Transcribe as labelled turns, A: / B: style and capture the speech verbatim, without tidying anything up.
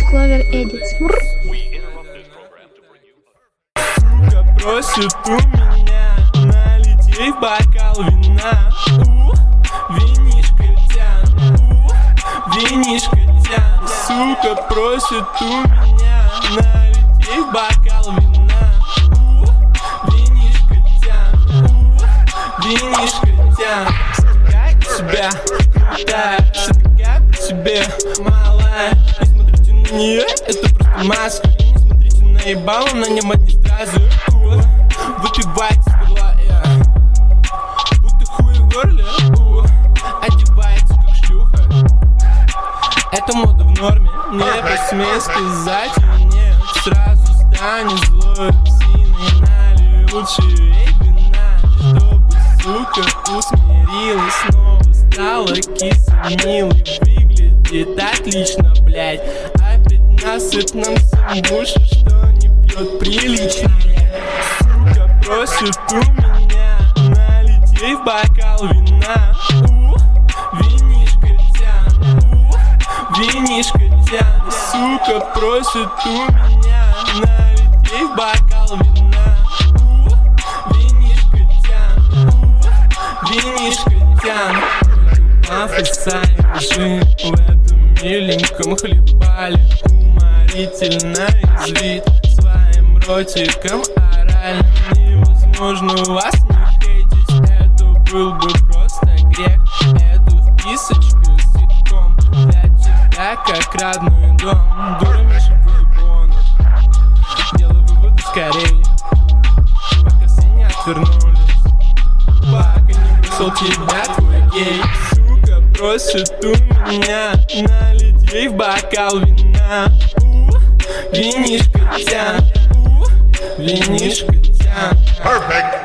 A: Clover Edits.
B: Сука просит у меня налить бокал вина. У, винишко тян, у, винишко тян. Сука просит у меня налить бокал вина. У, винишко тян, у, винишко тян. Как себя крутая, все такая по себе малая. Не смотрите на нее, это просто маска. Не смотрите на ебало, на нем одни стразы. Выпивайте с горла, я будто хуй в горле. У, одевается как шлюха. Это мода в норме. Не посмей сказать мне, сразу станет злой псиной. Налей лучше ей вина, чтобы, сука, усмирилась. Снова стала кисой милой. Выглядит отлично, блядь. Опять насыт нам всем уши, что не пьет прилично. Сука просит у меня налить ей в бокал вина. У, винишко тян, у, винишко тян. Сука просит у меня налить ей в бокал вина. У, винишко тян, у, винишко тян. Официально жил в этом миленьком хлебале. Уморительно извит своим ротиком орально. Невозможно вас не хейтить, это был бы просто грех. Эту вписочку ситком для тебя как родной дом. Дура Миша Выебонов, делай выводы скорее, пока все не отвернулись, пока не бросил тебя твой гей. Сука просит у меня налить ей в бокал вина. У, винишко тян, у, винишко тян.
C: Perfect.